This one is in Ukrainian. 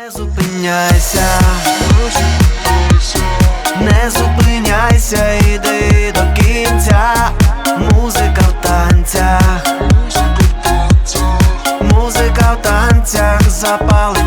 Не зупиняйся, не зупиняйся, іди до кінця. Музика в танцях, музика в танцях, запали